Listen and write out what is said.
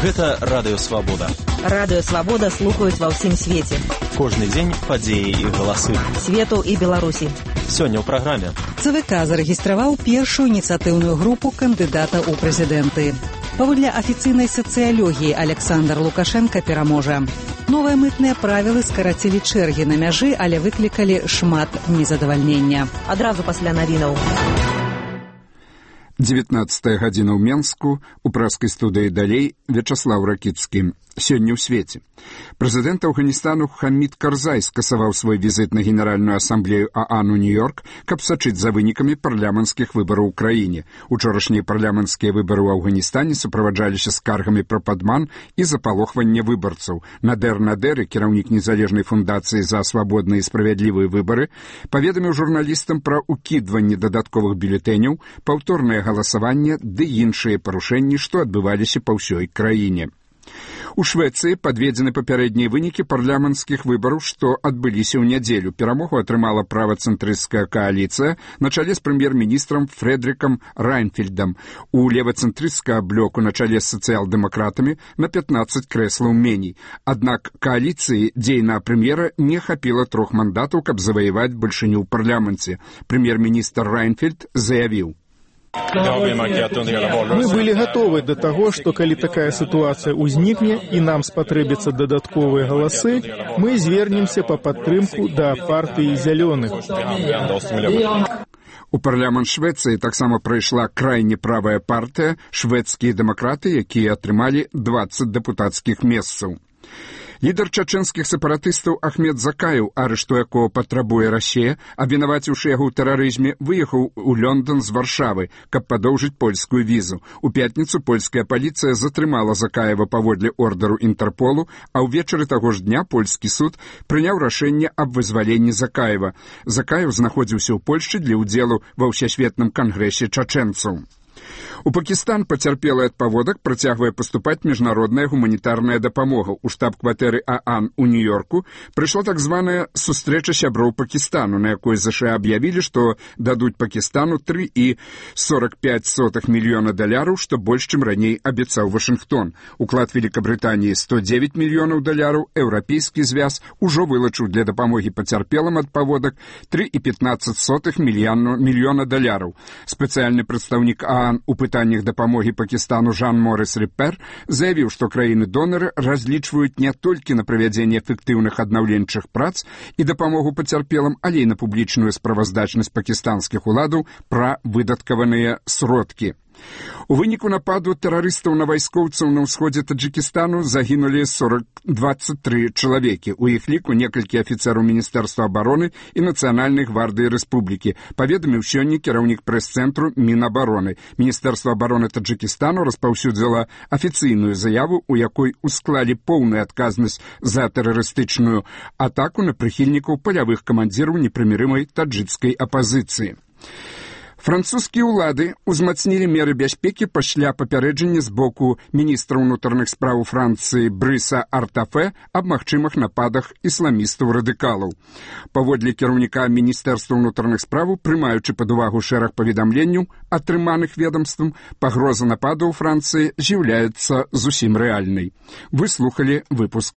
Гэта Радыё Свабода. Радыё Свабода слухаюць ва ўсім свеце. Кожны дзень падзеі і галасы. Свету і Беларусі. Сёння ў праграме. ЦВК зарэгістраваў першую ініцыятыўную групу кандыдата ў прэзідэнты. Паводле афіцыйнай сацыялогіі Александр Лукашенко пераможа. Новыя мытныя правілы скарацілі чэргі на мяжы, але выклікалі шмат незадавальнення. Адразу пасля навінаў. 19 гадзіна ў Менску, у праскай студыі далей Вячаслаў Ракіцкі. Сёння ў свеце. Прэзідэнт Афганістану Хамід Карзай скасаваў свой візіт на Генеральную асамблею ААН у Нью-Йорк, каб сачыць за вынікамі парламенцкіх выбараў у краіне. Учорашнія парламенцкія выбары ў Афганістане суправаджаліся скаргамі пра падман і запалохванне выбарцаў. Надэр Надэры, кіраўнік незалежнай фундацыі за свабодныя і справядлівыя выбары, паведаміў журналістам пра укідванне дадатковых бюлетэняў, паўторнае галасаванне ды іншыя парушэнні, што адбываліся па ўсёй краіне. У Швецыі падведзены папярэднія вынікі парламенцкіх выбараў, што адбыліся ў нядзелю. Перамогу атрымала правацэнтрысцкая кааліцыя на чале з прэм'ер-міністрам Фрэдрыкам Райнфельдам. У левацэнтрысцкага блоку на чале з сацыял-дэмакратамі на 15 крэслаў меней. Аднак кааліцыі дзейнага прэм'ера не хапіла 3 мандатаў, каб заваяваць бальшыню ў парламенце. Прэм'ер-міністр Райнфельд заявіў: Мы былі гатовы да таго, што калі такая сітуацыя ўзнікне і нам спатрэбяцца дадатковыя галасы, мы звернемся па падтрымку да партыі зялёных. У парламент Швецыі таксама прайшла крайне правая партыя шведскія дэмакраты, якія атрымалі 20 дэпутацкіх месцаў. Лідар чачэнскіх сепаратыстаў Ахмед Закаеў, арышту якого патрабуе Расія, абвінаваціўшы яго ў тэрарызме, выехаў у Лондон з Варшавы, каб падоўжыць польскую візу. У пятніцу польская паліцыя затрымала Закаева паводле ордеру Інтэрполу, а ўвечары таго ж дня польскі суд прыняў рашэнне аб вызваленні Закаева. Закаеў знаходзіўся ў Польшчы для ўдзелу ва ўсесветным кангрэсе чачэнцаў. У Пакістан пацярпелы ад паводак працягвае паступаць міжнародная гуманітарная дапамога. У штаб-кватэры ААН у Нью-Йорку прыйшла так званая сустрэча сяброў Пакістану, на якой ЗША аб'явілі, што дадуць Пакістану $3,45 мільёна, што больш, чым раней абяцаў Вашынгтон. Уклад Великабрытаніі $109 мільёнаў, еўрапейскі звяз ужо вылучыў для дапамогі пацярпелым ад паводак $3,15 мільёна. Спецыяльны прадстаўнік ААН у пытаннях дапамогі Пакістану Жан-Морис Рипер заявіў, што краіны-донары разлічваюць не толькі на правядзенне эфектыўных аднаўленчых прац і дапамогу пацярпелым, але і на публічную справаздачнасць пакістанскіх уладаў пра выдаткаваныя сродкі. У выніку нападу тэрарыстаў на вайскоўцаў на ўсходзе Таджыкістану загінулі 23 чалавекі. У іх ліку некалькі афіцэраў Міністэрства абароны і Нацыянальнай гвардыі рэспублікі, паведаміў сёння кіраўнік прэс-цэнтру Мінабароны. Міністэрства абароны Таджыкістану распаўсюдзіла афіцыйную заяву, у якой усклалі поўную адказнасць за тэрарыстычную атаку на прыхільнікаў палявых камандзіраў непрымірымай таджыкскай апазіцыі. Французскія ўлады ўзмацнілі меры бяспекі пасля папярэджання з боку міністра ўнутраных спраў Францыі Брыса Артафе аб магчымых нападах ісламістаў-радыкалаў. Паводле кіраўніка Міністэрства ўнутраных спраў, прымаючы пад увагу шэраг паведамленняў, атрыманых ведамствам, пагроза нападу ў Францыі з'яўляецца зусім рэальнай. Вы слухалі выпуск